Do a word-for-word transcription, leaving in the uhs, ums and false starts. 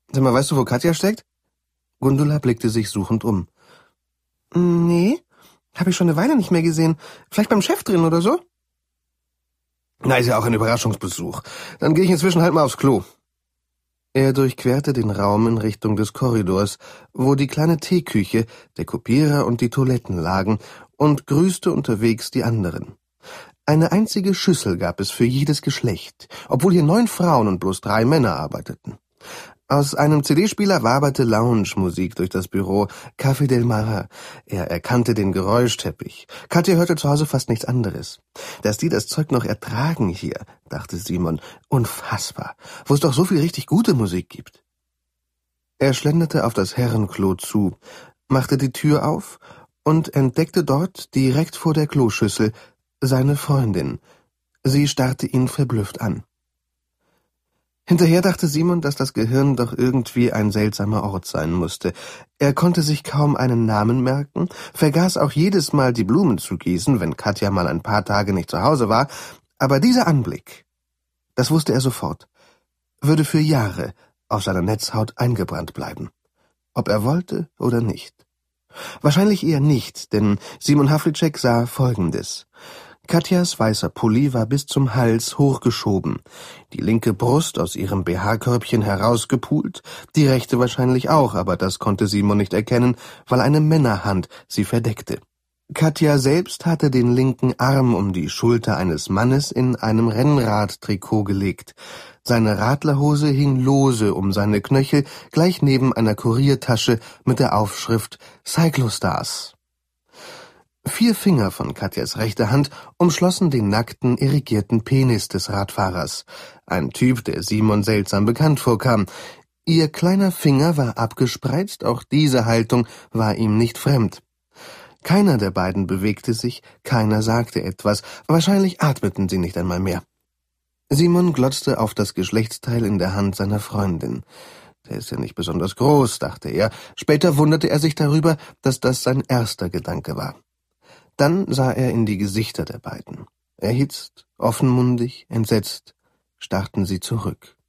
Sag mal, weißt du, wo Katja steckt? Gundula blickte sich suchend um. Nee, habe ich schon eine Weile nicht mehr gesehen. Vielleicht beim Chef drin oder so? Na, ist ja auch ein Überraschungsbesuch. Dann gehe ich inzwischen halt mal aufs Klo. Er durchquerte den Raum in Richtung des Korridors, wo die kleine Teeküche, der Kopierer und die Toiletten lagen, und grüßte unterwegs die anderen. Eine einzige Schüssel gab es für jedes Geschlecht, obwohl hier neun Frauen und bloß drei Männer arbeiteten. Aus einem C D-Spieler waberte Lounge-Musik durch das Büro, Café del Mar. Er erkannte den Geräuschteppich. Katja hörte zu Hause fast nichts anderes. Dass die das Zeug noch ertragen hier, dachte Simon, unfassbar, wo es doch so viel richtig gute Musik gibt. Er schlenderte auf das Herrenklo zu, machte die Tür auf und entdeckte dort, direkt vor der Kloschüssel, seine Freundin. Sie starrte ihn verblüfft an. Hinterher dachte Simon, dass das Gehirn doch irgendwie ein seltsamer Ort sein musste. Er konnte sich kaum einen Namen merken, vergaß auch jedes Mal die Blumen zu gießen, wenn Katja mal ein paar Tage nicht zu Hause war, aber dieser Anblick, das wusste er sofort, würde für Jahre auf seiner Netzhaut eingebrannt bleiben, ob er wollte oder nicht. Wahrscheinlich eher nicht, denn Simon Havlicek sah Folgendes. Katjas weißer Pulli war bis zum Hals hochgeschoben, die linke Brust aus ihrem B H-Körbchen herausgepult, die rechte wahrscheinlich auch, aber das konnte Simon nicht erkennen, weil eine Männerhand sie verdeckte. Katja selbst hatte den linken Arm um die Schulter eines Mannes in einem Rennradtrikot gelegt. Seine Radlerhose hing lose um seine Knöchel, gleich neben einer Kuriertasche mit der Aufschrift Cyclostars. Vier Finger von Katjas rechter Hand umschlossen den nackten, irrigierten Penis des Radfahrers. Ein Typ, der Simon seltsam bekannt vorkam. Ihr kleiner Finger war abgespreizt, auch diese Haltung war ihm nicht fremd. Keiner der beiden bewegte sich, keiner sagte etwas, wahrscheinlich atmeten sie nicht einmal mehr. Simon glotzte auf das Geschlechtsteil in der Hand seiner Freundin. Der ist ja nicht besonders groß, dachte er. Später wunderte er sich darüber, dass das sein erster Gedanke war. Dann sah er in die Gesichter der beiden. Erhitzt, offenmundig, entsetzt, starrten sie zurück.